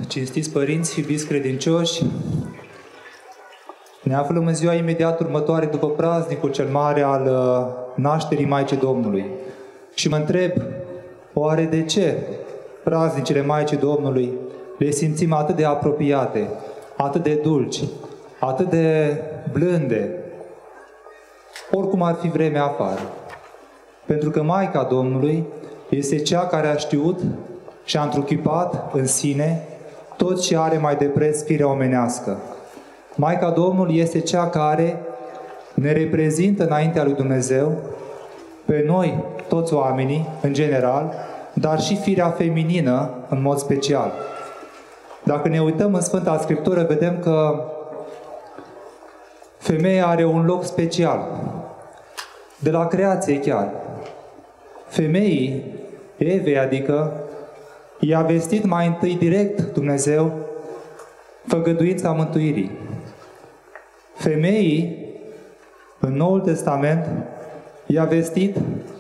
Cinstiți părinți, iubiți credincioși, ne aflăm în ziua imediat următoare după praznicul cel mare al nașterii Maicii Domnului. Și mă întreb, oare de ce praznicile Maicii Domnului le simțim atât de apropiate, atât de dulci, atât de blânde, oricum ar fi vremea afară? Pentru că Maica Domnului este cea care a știut și a întruchipat în sine tot ce are mai de preț firea omenească. Maica Domnului este cea care ne reprezintă înaintea lui Dumnezeu, pe noi, toți oamenii, în general, dar și firea feminină, în mod special. Dacă ne uităm în Sfânta Scriptură, vedem că femeia are un loc special, de la creație chiar. Femeii, Evei, adică, i-a vestit mai întâi direct Dumnezeu făgăduința mântuirii. Femeii, în Noul Testament, i-a vestit,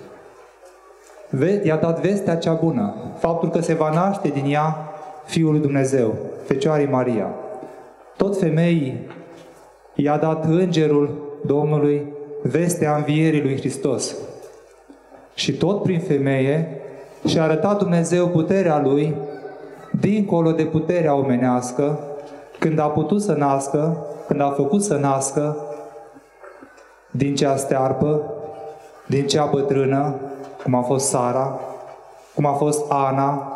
i-a dat vestea cea bună, faptul că se va naște din ea Fiul lui Dumnezeu, Fecioarei Maria. Tot femeii i-a dat Îngerul Domnului vestea învierii lui Hristos. Și tot prin femeie și-a arătat Dumnezeu puterea Lui, dincolo de puterea omenească, când a putut să nască, când a făcut să nască din cea stearpă, din cea bătrână, cum a fost Sara, cum a fost Ana,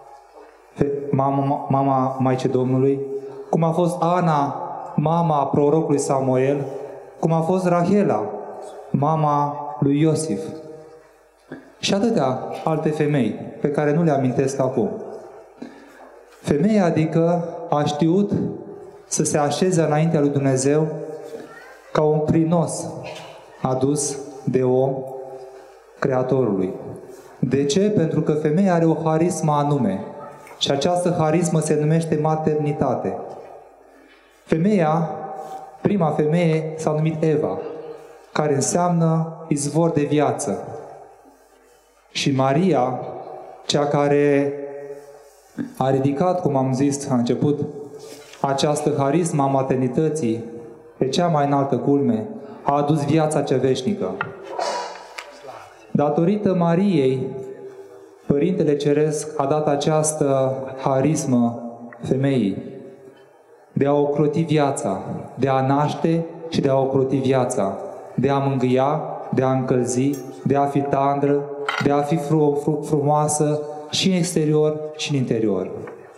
mama Maicii Domnului, cum a fost Ana, mama prorocului Samuel, cum a fost Rahela, mama lui Iosif. Și atâtea alte femei pe care nu le amintesc acum. Femeia, adică, a știut să se așeze înaintea lui Dumnezeu ca un prinos adus de om Creatorului. De ce? Pentru că femeia are o harismă anume și această harismă se numește maternitate. Femeia, prima femeie, s-a numit Eva, care înseamnă izvor de viață. Și Maria, cea care a ridicat, cum am zis la început, această harismă a maternității pe cea mai înaltă culme, a adus viața cea veșnică. Datorită Mariei, Părintele Ceresc a dat această harismă femeii de a ocroti viața, de a naște și de a ocroti viața, de a mângâia, de a încălzi, de a fi tandră, de a fi frumoasă și în exterior și în interior.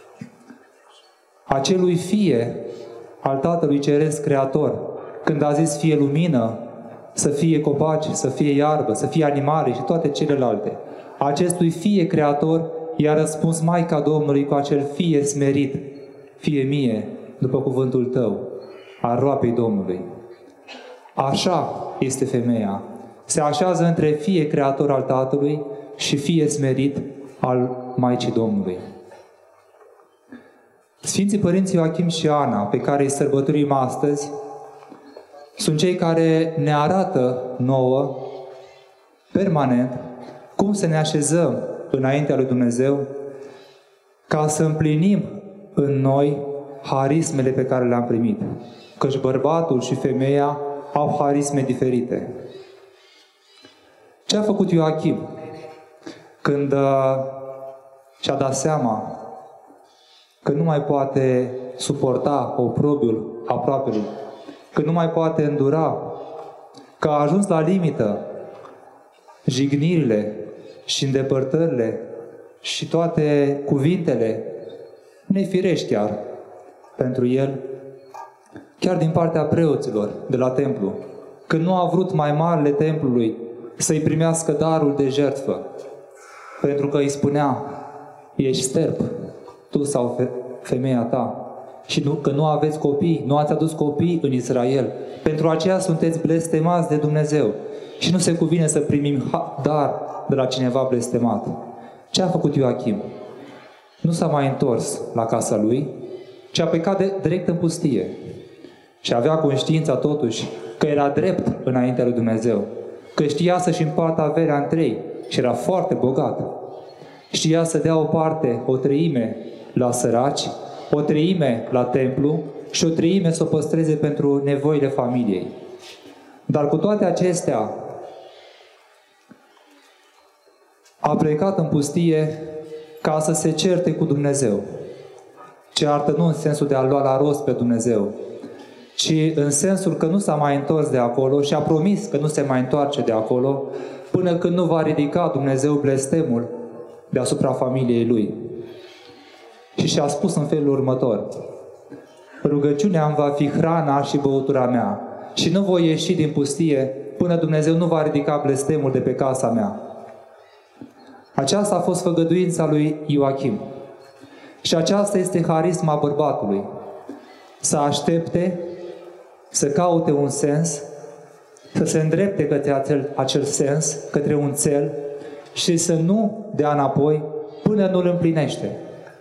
Acelui fie al Tatălui Ceresc Creator, când a zis fie lumină, să fie copaci, să fie iarbă, să fie animale și toate celelalte, acestui fie Creator i-a răspuns Maica Domnului cu acel fie smerit, fie mie, după cuvântul tău, al roapei Domnului. Așa este femeia. Se așează între fie Creator al Tatălui și fie smerit al Maicii Domnului. Sfinții Părinți Ioachim și Ana, pe care îi sărbătorim astăzi, sunt cei care ne arată nouă, permanent, cum să ne așezăm înaintea lui Dumnezeu ca să împlinim în noi harismele pe care le-am primit. Căci bărbatul și femeia au harisme diferite. Ce a făcut Ioachim când și-a dat seama că nu mai poate suporta oprobiul aproapelui, că nu mai poate îndura, că a ajuns la limită jignirile și îndepărtările și toate cuvintele nefirești chiar pentru el, chiar din partea preoților de la templu, când nu a vrut mai marele templului să-i primească darul de jertfă, pentru că îi spunea, ești sterp, tu sau femeia ta, și că nu aveți copii, nu ați adus copii în Israel. Pentru aceea sunteți blestemați de Dumnezeu. Și nu se cuvine să primim dar de la cineva blestemat. Ce a făcut Ioachim? Nu s-a mai întors la casa lui, ci a plecat direct în pustie. Și avea conștiința totuși că era drept înaintea lui Dumnezeu, că știa să-și împartă averea în trei și era foarte bogat. Știa să dea o parte, o treime la săraci, o treime la templu și o treime să o păstreze pentru nevoile familiei. Dar cu toate acestea, a plecat în pustie ca să se certe cu Dumnezeu. Ceartă nu în sensul de a lua la rost pe Dumnezeu, ci în sensul că nu s-a mai întors de acolo și a promis că nu se mai întoarce de acolo până când nu va ridica Dumnezeu blestemul deasupra familiei lui. Și și-a spus în felul următor: rugăciunea îmi va fi hrana și băutura mea și nu voi ieși din pustie până Dumnezeu nu va ridica blestemul de pe casa mea. Aceasta a fost făgăduința lui Ioachim. Și aceasta este harisma bărbatului. Să aștepte, să caute un sens, să se îndrepte către acel sens, către un țel și să nu dea înapoi până nu îl împlinește.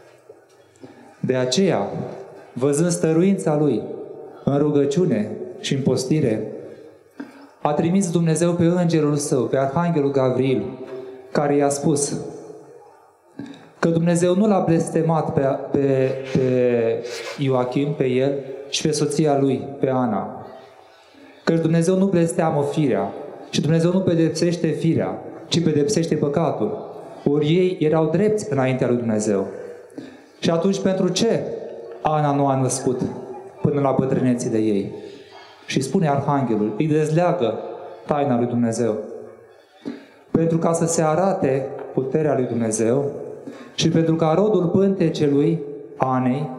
De aceea, văzând stăruința lui în rugăciune și în postire, a trimis Dumnezeu pe îngerul său, pe arhanghelul Gavril, care i-a spus că Dumnezeu nu l-a blestemat pe Ioachim, pe el și pe soția lui, pe Ana. Că Dumnezeu nu blesteamă firea și Dumnezeu nu pedepsește firea, ci pedepsește păcatul. Ori ei erau drepți înaintea lui Dumnezeu. Și atunci pentru ce Ana nu a născut până la bătrânețile ei? Și spune arhanghelul, îi dezleagă taina lui Dumnezeu. Pentru ca să se arate puterea lui Dumnezeu și pentru ca rodul pântecelui Anei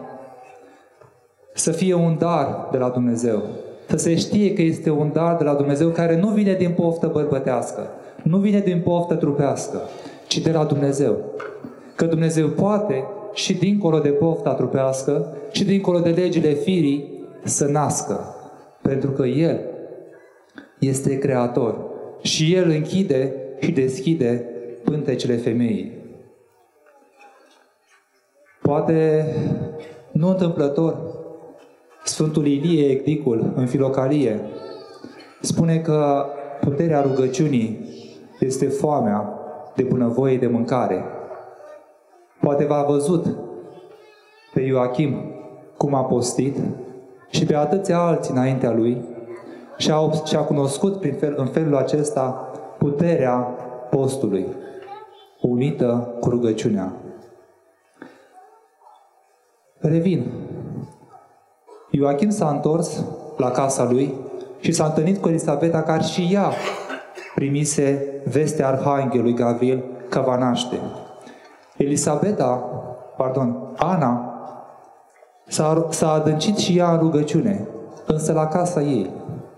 să fie un dar de la Dumnezeu. Să se știe că este un dar de la Dumnezeu care nu vine din poftă bărbătească, nu vine din poftă trupească, ci de la Dumnezeu. Că Dumnezeu poate și dincolo de pofta trupească și dincolo de legile firii să nască. Pentru că El este Creator și El închide și deschide pântecele femeii. Poate nu întâmplător, Sfântul Ilie Ecdicul, în Filocalie, spune că puterea rugăciunii este foamea de bunăvoie de mâncare. Poate v-a văzut pe Ioachim cum a postit și pe atâția alții înaintea lui și a cunoscut în felul acesta puterea postului, unită cu rugăciunea. Revin. Ioachim s-a întors la casa lui și s-a întâlnit cu Elisabeta, care și ea primise vestea arhanghelului Gavril că va naște. Ana s-a adâncit și ea în rugăciune, însă la casa ei.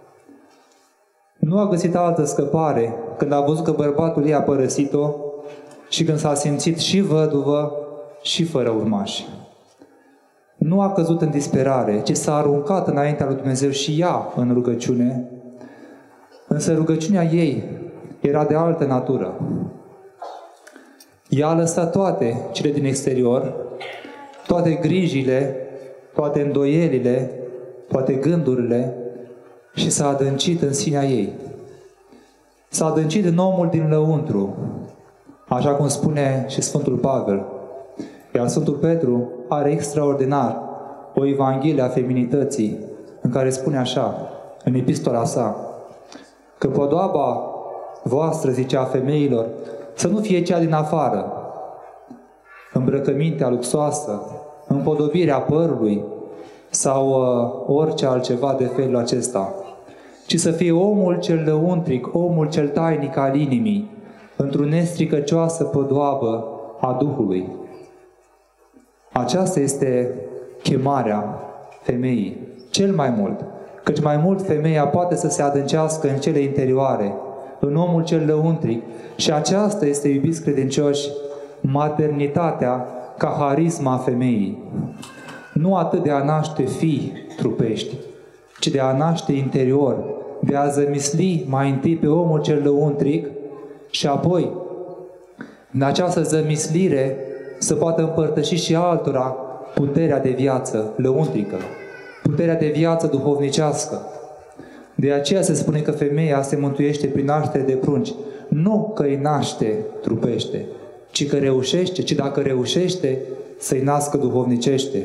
Nu a găsit altă scăpare când a văzut că bărbatul ei a părăsit-o și când s-a simțit și văduvă și fără urmași. Nu a căzut în disperare, ci s-a aruncat înaintea lui Dumnezeu și ea în rugăciune, însă rugăciunea ei era de altă natură. Ea a lăsat toate cele din exterior, toate grijile, toate îndoielile, toate gândurile și s-a adâncit în sinea ei. S-a adâncit în omul din lăuntru, așa cum spune și Sfântul Pavel. Iar Sfântul Petru are extraordinar o evanghelie a feminității, în care spune așa, în epistola sa, că podoaba voastră, zicea femeilor, să nu fie cea din afară, îmbrăcămintea luxoasă, împodobirea părului sau orice altceva de felul acesta, ci să fie omul cel lăuntric, omul cel tainic al inimii, într-o nestricăcioasă podoabă a Duhului. Aceasta este chemarea femeii, cel mai mult, căci mai mult femeia poate să se adâncească în cele interioare, în omul cel lăuntric, și aceasta este, iubiți credincioși, maternitatea ca harisma femeii. Nu atât de a naște fii trupești, ci de a naște interior, de a zămisli mai întâi pe omul cel lăuntric și apoi, în această zămislire, să poată împărtăși și altora puterea de viață lăuntrică, puterea de viață duhovnicească. De aceea se spune că femeia se mântuiește prin naștere de prunci. Nu că îi naște trupește, ci că reușește, ci dacă reușește, să-i nască duhovnicește.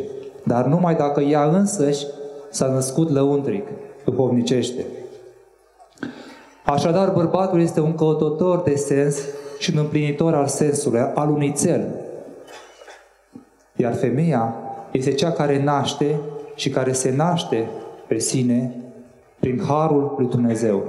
dar numai dacă ea însăși s-a născut lăuntric, duhovnicește. Așadar, bărbatul este un căutător de sens și un împlinitor al sensului, al unui cel. Iar femeia este cea care naște și care se naște pe sine prin harul lui Dumnezeu.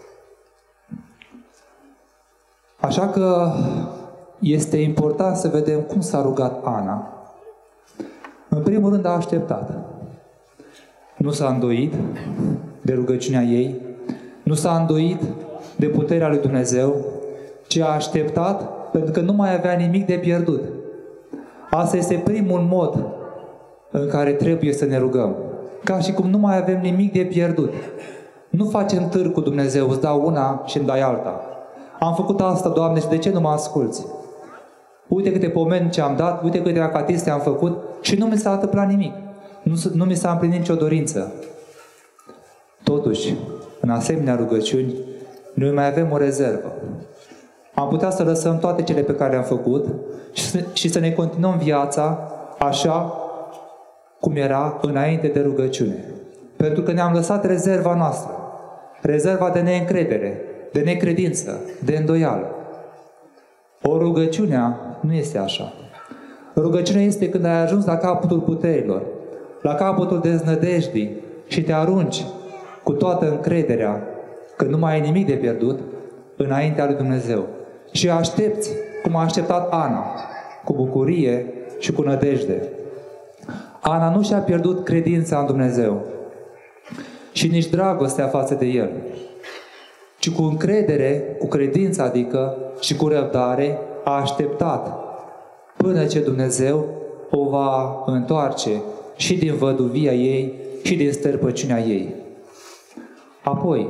Așa că este important să vedem cum s-a rugat Ana. În primul rând a așteptat. Nu s-a îndoit de rugăciunea ei, nu s-a îndoit de puterea lui Dumnezeu, ci a așteptat pentru că nu mai avea nimic de pierdut. Asta este primul mod în care trebuie să ne rugăm. Ca și cum nu mai avem nimic de pierdut. Nu facem târg cu Dumnezeu, îți dau una și îmi dai alta. Am făcut asta, Doamne, și de ce nu mă asculți? Uite câte pomeni ce am dat, uite câte acatiste am făcut și nu mi s-a întâmplat nimic. Nu mi s-a împlinit nicio dorință. Totuși, în asemenea rugăciuni, noi mai avem o rezervă. Am putea să lăsăm toate cele pe care le-am făcut și să ne continuăm viața așa cum era înainte de rugăciune. Pentru că ne-am lăsat rezerva noastră. Rezerva de neîncredere, de necredință, de îndoială. O rugăciunea nu este așa. Rugăciunea este când ai ajuns la capătul puterilor, la capătul deznădejdii și te arunci cu toată încrederea că nu mai ai nimic de pierdut înaintea lui Dumnezeu. Și aștepți, cum a așteptat Ana, cu bucurie și cu nădejde. Ana nu și-a pierdut credința în Dumnezeu și nici dragostea față de El, ci cu încredere, cu credință, adică, și cu răbdare, a așteptat până ce Dumnezeu o va întoarce și din văduvia ei și din stărpăciunea ei. Apoi,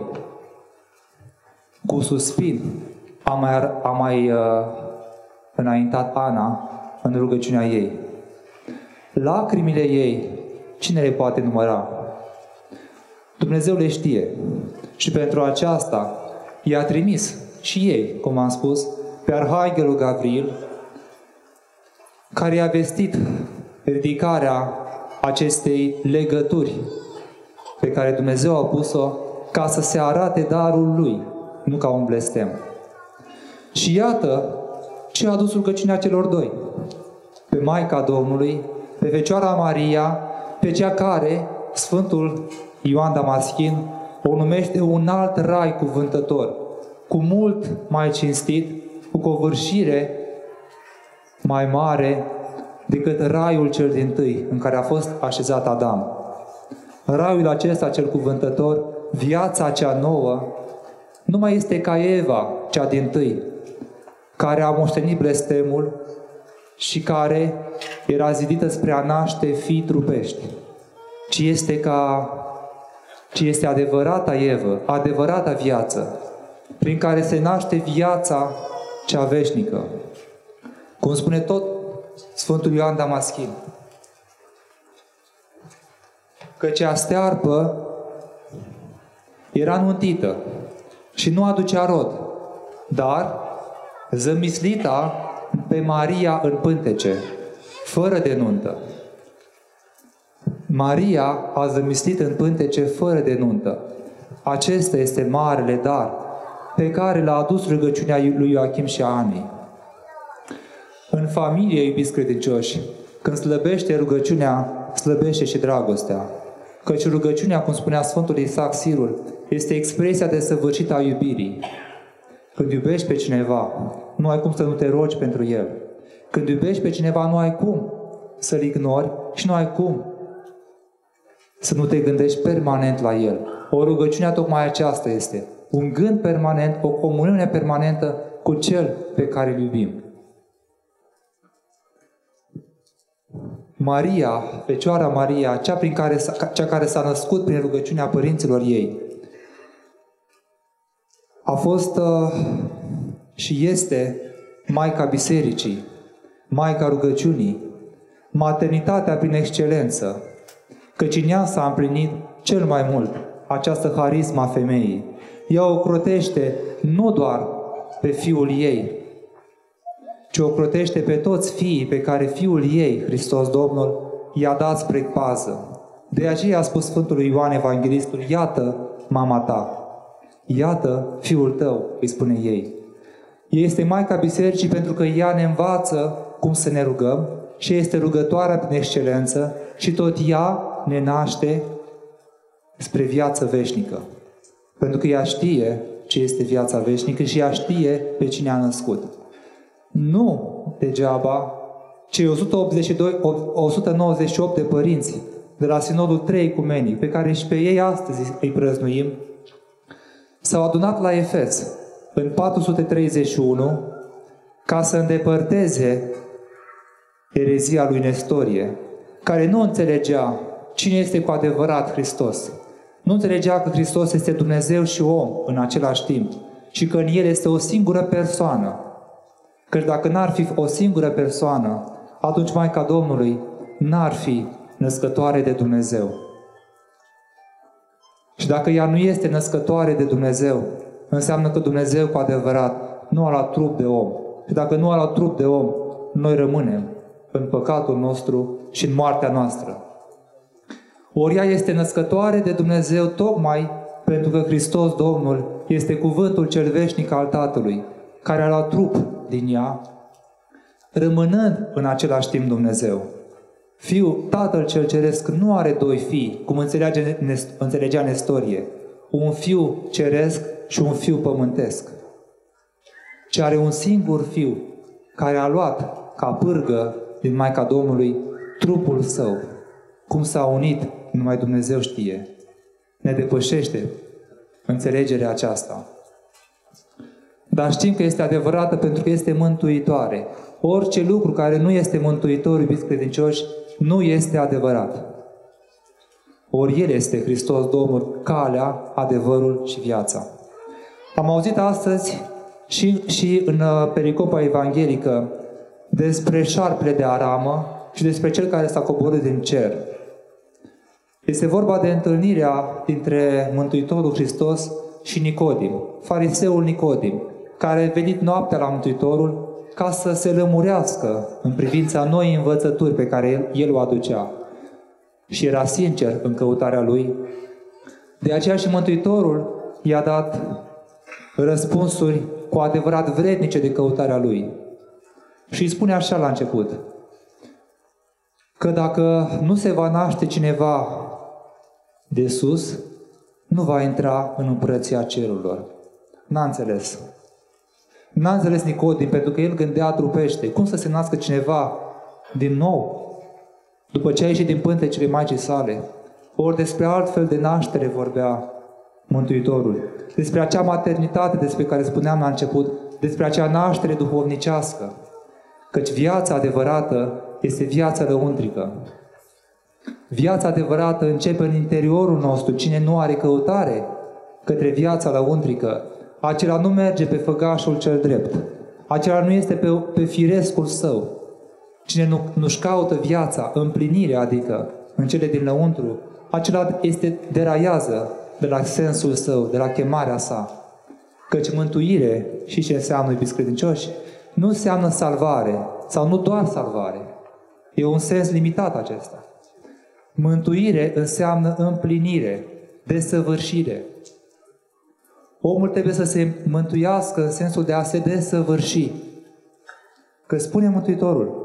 cu suspin, a mai înaintat Ana în rugăciunea ei. Lacrimile ei, cine le poate număra? Dumnezeu le știe. Și pentru aceasta i-a trimis și ei, cum am spus, pe Arhanghelul Gavril, care i-a vestit ridicarea acestei legături pe care Dumnezeu a pus-o ca să se arate darul Lui, nu ca un blestem. Și iată ce a adus rugăciunea celor doi. Pe Maica Domnului, pe Fecioara Maria, pe cea care Sfântul Ioan Damaschin o numește un alt rai cuvântător, cu mult mai cinstit, cu covârșire mai mare decât raiul cel dintâi în care a fost așezat Adam. Raiul acesta cel cuvântător, viața cea nouă, nu mai este ca Eva, cea dintâi, care a moștenit blestemul și care era zidită spre a naște fii trupești, ci este adevărata Evă, adevărata viață, prin care se naște viața cea veșnică. Cum spune tot Sfântul Ioan Damaschin, că cea stearpă era nuntită și nu aducea rod, dar zămislita pe Maria în pântece, fără de nuntă. Maria a zămislit în pântece fără de nuntă. Acesta este marele dar pe care l-a adus rugăciunea lui Ioachim și a Anei. În familie, iubiți credincioși, când slăbește rugăciunea, slăbește și dragostea. Căci rugăciunea, cum spunea Sfântul Isaac Sirul, este expresia desăvârșită a iubirii. Când iubești pe cineva, nu ai cum să nu te rogi pentru el. Când iubești pe cineva, nu ai cum să-l ignori și nu ai cum să nu te gândești permanent la el. O rugăciune tocmai aceasta este. Un gând permanent, o comuniune permanentă cu cel pe care îl iubim. Maria, Fecioara Maria, cea care s-a născut prin rugăciunea părinților ei, a fost și este Maica Bisericii, Maica rugăciunii, maternitatea prin excelență, căci în ea s-a împlinit cel mai mult această harisma femeii. Ea o crotește nu doar pe Fiul ei, ci o crotește pe toți fiii pe care Fiul ei, Hristos Domnul, i-a dat spre pază. De aceea a spus Sfântul Ioan Evanghelistul, iată mama ta, iată fiul tău, îi spune ei. Ea este Maica Bisericii pentru că ea ne învață cum să ne rugăm și este rugătoarea prin excelență și tot ea ne naște spre viață veșnică. Pentru că ea știe ce este viața veșnică și ea știe pe cine a născut. Nu degeaba cei 198 de părinți de la Sinodul 3 Ecumenic, pe care și pe ei astăzi îi prăznuim, s-au adunat la Efes în 431 ca să îndepărteze erezia lui Nestorie, care nu înțelegea cine este cu adevărat Hristos. Nu înțelegea că Hristos este Dumnezeu și om în același timp și că în El este o singură persoană. Că dacă n-ar fi o singură persoană, atunci Maica Domnului n-ar fi născătoare de Dumnezeu. Și dacă ea nu este născătoare de Dumnezeu, înseamnă că Dumnezeu cu adevărat nu a luat trup de om. Și dacă nu a luat trup de om, noi rămânem în păcatul nostru și în moartea noastră. Ori ea este născătoare de Dumnezeu tocmai pentru că Hristos Domnul este cuvântul cel veșnic al Tatălui, care a luat trup din ea, rămânând în același timp Dumnezeu. Fiul, Tatăl cel Ceresc, nu are doi fii, cum înțelegea Nestorie, un fiu ceresc și un fiu pământesc, ci are un singur fiu care a luat ca pârgă din Maica Domnului trupul său. Cum s-a unit, numai Dumnezeu știe. Ne depășește înțelegerea aceasta. Dar știm că este adevărată pentru că este mântuitoare. Orice lucru care nu este mântuitor, iubiți credincioși, nu este adevărat. Ori El este Hristos Domnul, calea, adevărul și viața. Am auzit astăzi și în pericopa evanghelică despre șarpele de aramă și despre cel care s-a coborât din cer. Este vorba de întâlnirea dintre Mântuitorul Hristos și Nicodim, fariseul Nicodim, care a venit noaptea la Mântuitorul ca să se lămurească în privința noii învățături pe care el o aducea. Și era sincer în căutarea lui. De aceea și Mântuitorul i-a dat răspunsuri cu adevărat vrednice de căutarea lui. Și îi spune așa la început, că dacă nu se va naște cineva de sus, nu va intra în împărăția cerurilor. N-a înțeles. N-a înțeles Nicodim, pentru că el gândea trupește. Cum să se nască cineva din nou, după ce a ieșit din pântecele Maicii sale? Ori despre altfel de naștere vorbea Mântuitorul. Despre acea maternitate despre care spuneam la început, despre acea naștere duhovnicească. Căci viața adevărată este viața lăuntrică. Viața adevărată începe în interiorul nostru. Cine nu are căutare către viața lăuntrică, acela nu merge pe făgașul cel drept. Acela nu este pe firescul său. Cine nu-și caută viața, împlinirea, adică în cele din lăuntru, acela deraiază de la sensul său, de la chemarea sa. Căci mântuire, și ce înseamnă, iubiți credincioși, nu înseamnă salvare, sau nu doar salvare. E un sens limitat acesta. Mântuire înseamnă împlinire, desăvârșire. Omul trebuie să se mântuiască în sensul de a se desăvârși. Că spune Mântuitorul,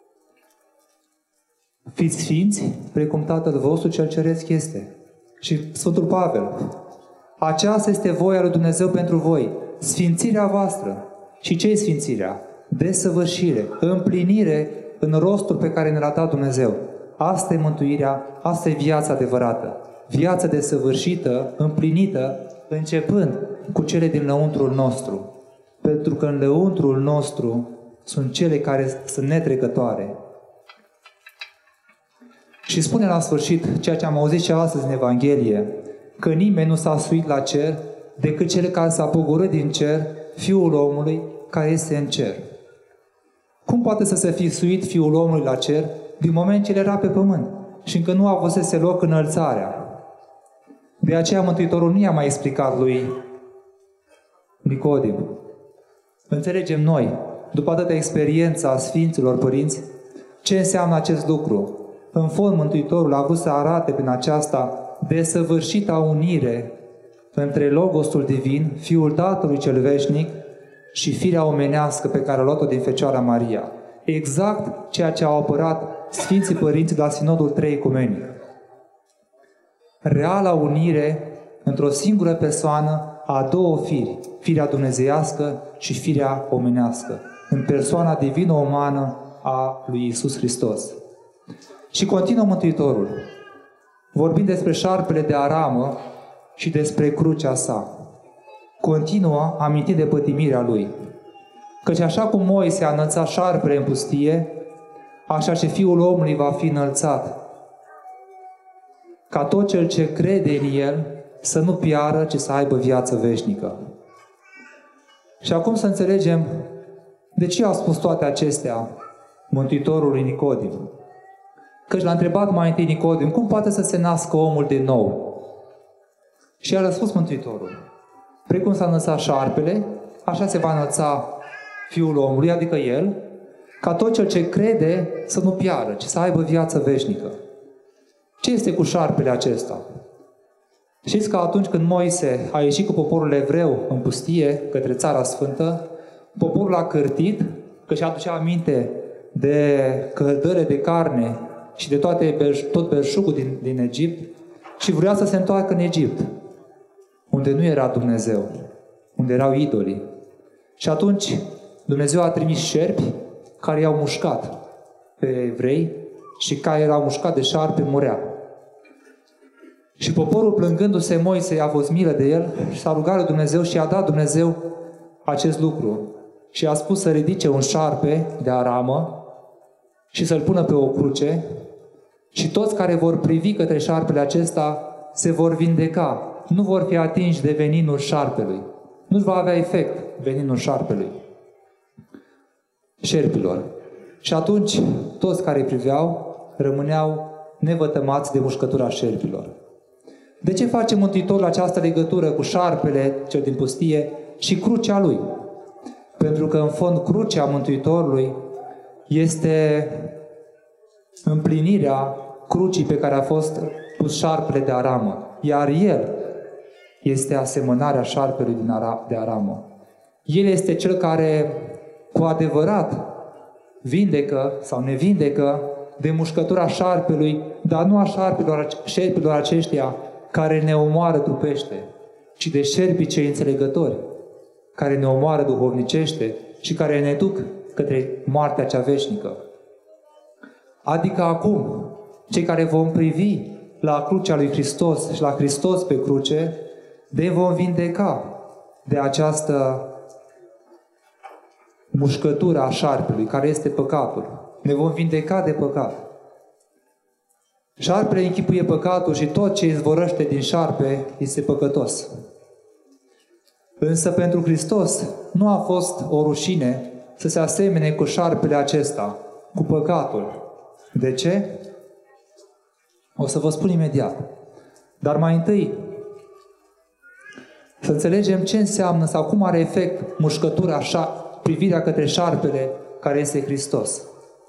fiți sfinți, precum Tatăl vostru cel ceresc este. Și Sfântul Pavel, aceasta este voia lui Dumnezeu pentru voi, sfințirea voastră. Și ce-i sfințirea? Desăvârșire, împlinire în rostul pe care ne l-a dat Dumnezeu. Asta e mântuirea, asta e viața adevărată. Viața desăvârșită, împlinită, începând cu cele din lăuntrul nostru. Pentru că în lăuntrul nostru sunt cele care sunt netrecătoare. Și spune la sfârșit, ceea ce am auzit și astăzi în Evanghelie, că nimeni nu s-a suit la cer decât cel care s-a pogorât din cer, Fiul omului care este în cer. Cum poate să se fi suit Fiul omului la cer din moment ce el era pe pământ și încă nu avusese loc înălțarea? De aceea Mântuitorul nu i-a mai explicat lui Nicodim. Înțelegem noi, după atâta experiență a Sfinților Părinți, ce înseamnă acest lucru. în fond, Mântuitorul a vrut să arate prin aceasta desăvârșita unire între Logosul Divin, Fiul Tatălui Cel Veșnic, și firea omenească pe care a luat-o din Fecioara Maria. Exact ceea ce au apărat Sfinții Părinți de la Sinodul Trei Ecumenic. Reala unire într-o singură persoană a două firi, firea dumnezeiască și firea omenească, în persoana divină-umană a lui Iisus Hristos. Și continuă Mântuitorul, vorbind despre șarpele de aramă și despre crucea sa. Continuă amintind de pătimirea lui. Căci așa cum Moise a înălțat șarpele în pustie, așa și Fiul omului va fi înălțat, ca tot cel ce crede în El să nu piară, ci să aibă viață veșnică. Și acum să înțelegem de ce a spus toate acestea Mântuitorul lui Nicodim. Căci l-a întrebat mai întâi Nicodim, cum poate să se nască omul din nou? Și a răspuns Mântuitorul, precum s-a înălțat șarpele, așa se va înălța Fiul omului, adică El, ca tot cel ce crede să nu piară, ci să aibă viață veșnică. Ce este cu șarpele acesta? Știți că atunci când Moise a ieșit cu poporul evreu în pustie, către Țara Sfântă, poporul a cârtit, că și aducea aminte de căldăre de carne și de tot belșugul din Egipt și vrea să se întoarcă în Egipt, unde nu era Dumnezeu, unde erau idolii. Și atunci Dumnezeu a trimis șerpi care i-au mușcat pe evrei și care erau mușcat de șarpe murea. Și poporul, plângându-se, Moise a fost milă de el și s-a rugat lui Dumnezeu și a dat Dumnezeu acest lucru. Și a spus să ridice un șarpe de aramă și să-l pună pe o cruce și toți care vor privi către șarpele acesta se vor vindeca. Nu vor fi atinși de veninul șarpelui. Nu va avea efect veninul șerpilor. Și atunci toți care priveau rămâneau nevătămați de mușcătura șerpilor. De ce face Mântuitorul această legătură cu șarpele cel din pustie și crucea lui? Pentru că în fond crucea Mântuitorului este împlinirea crucii pe care a fost pus șarpele de aramă. Iar el este asemănarea șarpelui de aramă. El este cel care cu adevărat vindecă sau ne vindecă de mușcătura șarpelui, dar nu a șerpilor aceștia care ne omoară trupește, ci de șerpii cei înțelegători, care ne omoară duhovnicește și care ne duc către moartea cea veșnică. Adică acum, cei care vom privi la crucea lui Hristos și la Hristos pe cruce, ne vom vindeca de această mușcătură a șarpelui, care este păcatul. Ne vom vindeca de păcat. Șarpele închipuie păcatul și tot ce izvorăște din șarpe este păcătos. Însă pentru Hristos nu a fost o rușine să se asemene cu șarpele acesta, cu păcatul. De ce? O să vă spun imediat. Dar mai întâi, să înțelegem ce înseamnă sau cum are efect mușcătura, privirea către șarpele care este Hristos.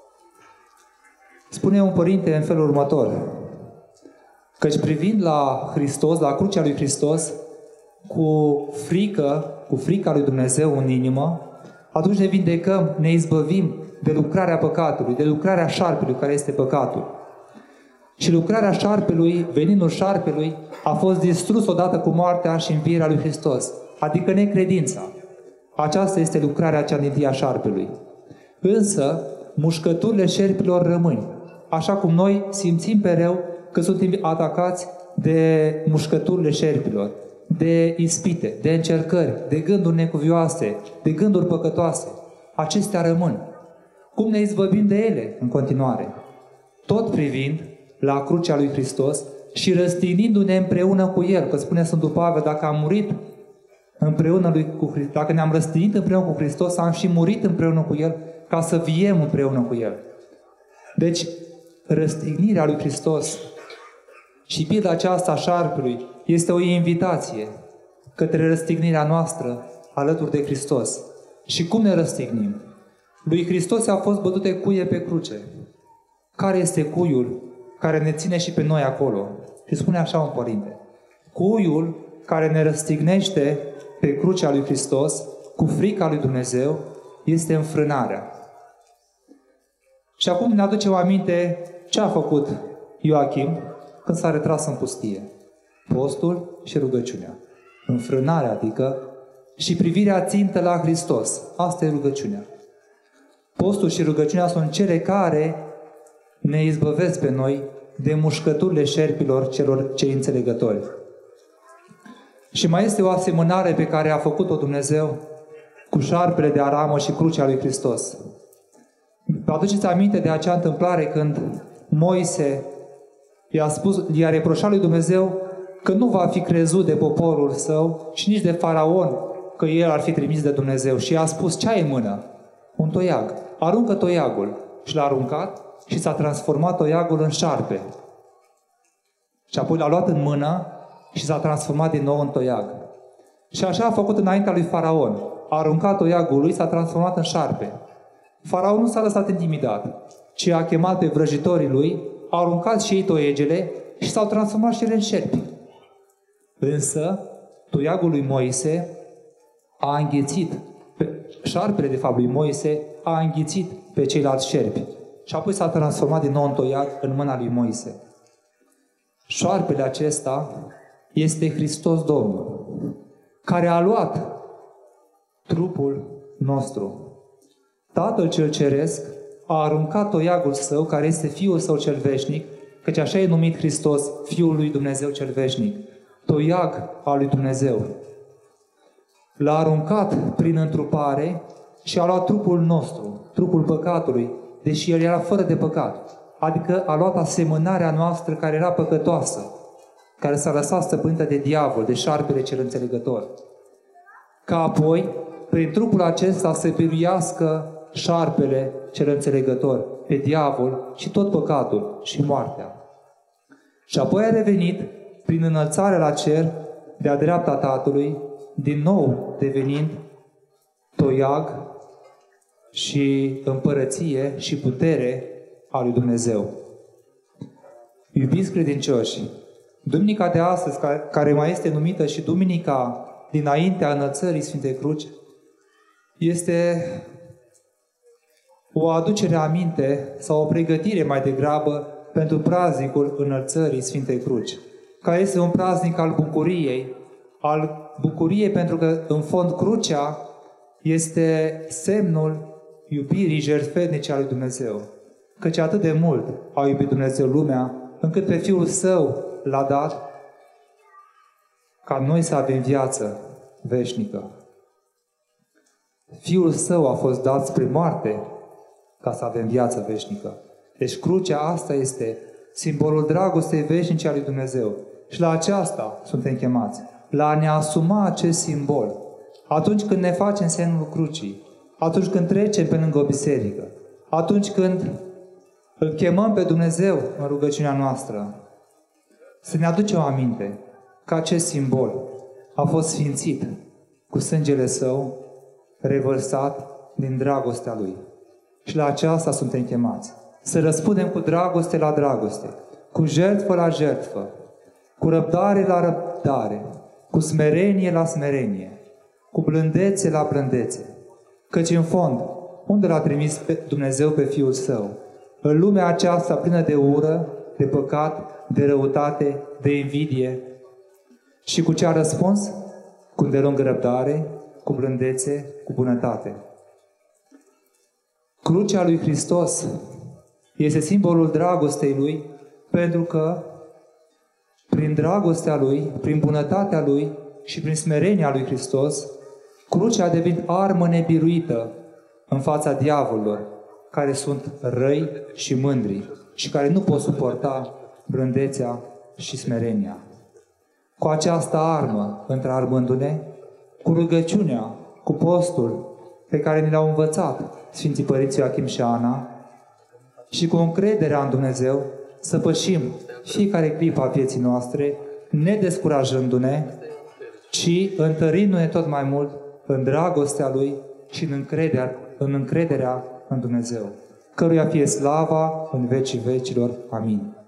Spune un părinte în felul următor, căci privind la Hristos, la crucea lui Hristos, cu frica lui Dumnezeu în inimă, atunci ne vindecăm, ne izbăvim de lucrarea păcatului, de lucrarea șarpelui care este păcatul. Și lucrarea șarpelui, veninul șarpelui, a fost distrus odată cu moartea și învierea lui Hristos, adică necredința. Aceasta este lucrarea cea din tâi a șarpelui. Însă, mușcăturile șerpilor rămân, așa cum noi simțim mereu că suntem atacați de mușcăturile șerpilor, de ispite, de încercări, de gânduri necuvioase, de gânduri păcătoase. Acestea rămân. Cum ne izbăvim de ele în continuare? Tot privind la crucea lui Hristos și răstignindu-ne împreună cu El, că spune Sfântul Pavel, dacă am murit dacă ne-am răstignit împreună cu Hristos, am și murit împreună cu El, ca să viem împreună cu El. Deci, răstignirea lui Hristos și pilda aceasta a șarpelui este o invitație către răstignirea noastră alături de Hristos. Și cum ne răstignim? Lui Hristos a fost bătute cuie pe cruce. Care este cuiul care ne ține și pe noi acolo. Și spune așa un părinte: cuiul care ne răstignește pe crucea lui Hristos, cu frica lui Dumnezeu, este înfrânarea. Și acum ne aducem aminte ce a făcut Ioachim când s-a retras în pustie. Postul și rugăciunea. Înfrânarea, adică, și privirea țintă la Hristos. Asta e rugăciunea. Postul și rugăciunea sunt cele care ne izbăvesc pe noi de mușcăturile șerpilor celor cei înțelegători. Și mai este o asemănare pe care a făcut-o Dumnezeu cu șarpele de aramă și crucea lui Hristos. Vă aduceți aminte de acea întâmplare când Moise i-a reproșat lui Dumnezeu că nu va fi crezut de poporul său și nici de faraon că el ar fi trimis de Dumnezeu. Și i-a spus: ce ai în mână? Un toiag. Aruncă toiagul. Și l-a aruncat și s-a transformat toiagul în șarpe. Și apoi l-a luat în mână și s-a transformat din nou în toiag. Și așa a făcut înaintea lui Faraon. A aruncat toiagul lui, s-a transformat în șarpe. Faraon nu s-a lăsat intimidat, ci a chemat pe vrăjitorii lui, a aruncat și ei toiegele și s-au transformat și ele în șerpi. Însă, toiagul lui Moise a înghețit, șarpele de fapt lui Moise a înghețit pe ceilalți șerpi și apoi s-a transformat din nou în toiag în mâna lui Moise. Șarpele acesta este Hristos Domnul, care a luat trupul nostru. Tatăl cel Ceresc a aruncat toiagul său, care este Fiul Său cel veșnic, căci așa e numit Hristos, Fiul lui Dumnezeu cel veșnic, toiag al lui Dumnezeu. L-a aruncat prin întrupare și a luat trupul nostru, trupul păcatului, deși el era fără de păcat. Adică a luat asemănarea noastră care era păcătoasă, care s-a lăsat stăpânită de diavol, de șarpele cel înțelegător. Ca apoi, prin trupul acesta să biruiască șarpele cel înțelegător, pe diavol și tot păcatul și moartea. Și apoi a revenit prin înălțare la cer de-a dreapta Tatălui, din nou devenind toiag și împărăție și putere a lui Dumnezeu. Iubiți credincioși, duminica de astăzi, care mai este numită și duminica dinaintea înălțării Sfintei Cruci, este o aducere aminte sau o pregătire mai degrabă pentru praznicul înălțării Sfintei Cruci, care este un praznic al bucuriei pentru că, în fond, crucea este semnul iubirii jertfenice a lui Dumnezeu. Căci atât de mult a iubit Dumnezeu lumea, încât pe Fiul Său l-a dat ca noi să avem viață veșnică. Fiul Său a fost dat spre moarte ca să avem viață veșnică. Deci crucea asta este simbolul dragostei veșnice a lui Dumnezeu. Și la aceasta suntem chemați. La a ne asuma acest simbol. Atunci când ne facem semnul crucii, atunci când trecem pe lângă o biserică, atunci când îl chemăm pe Dumnezeu în rugăciunea noastră, să ne aducem aminte că acest simbol a fost sfințit cu sângele Său, revărsat din dragostea Lui. Și la aceasta suntem chemați. Să răspundem cu dragoste la dragoste, cu jertfă la jertfă, cu răbdare la răbdare, cu smerenie la smerenie, cu blândețe la blândețe. Căci în fond, unde l-a trimis pe Dumnezeu pe Fiul Său? În lumea aceasta plină de ură, de păcat, de răutate, de invidie. Și cu ce a răspuns? Cu îndelungă răbdare, cu blândețe, cu bunătate. Crucea lui Hristos este simbolul dragostei Lui, pentru că prin dragostea Lui, prin bunătatea Lui și prin smerenia Lui Hristos, crucea a devenit armă nebiruită în fața diavolilor, care sunt răi și mândri și care nu pot suporta blândețea și smerenia. Cu această armă, întrarmându-ne, cu rugăciunea, cu postul pe care ne l-au învățat Sfinții Părinți Ioachim și Ana și cu încrederea în Dumnezeu, să pășim fiecare clipă a vieții noastre, nedescurajându-ne, ci întărindu-ne tot mai mult în dragostea Lui și în încrederea în Dumnezeu, căruia fie slava în vecii vecilor. Amin.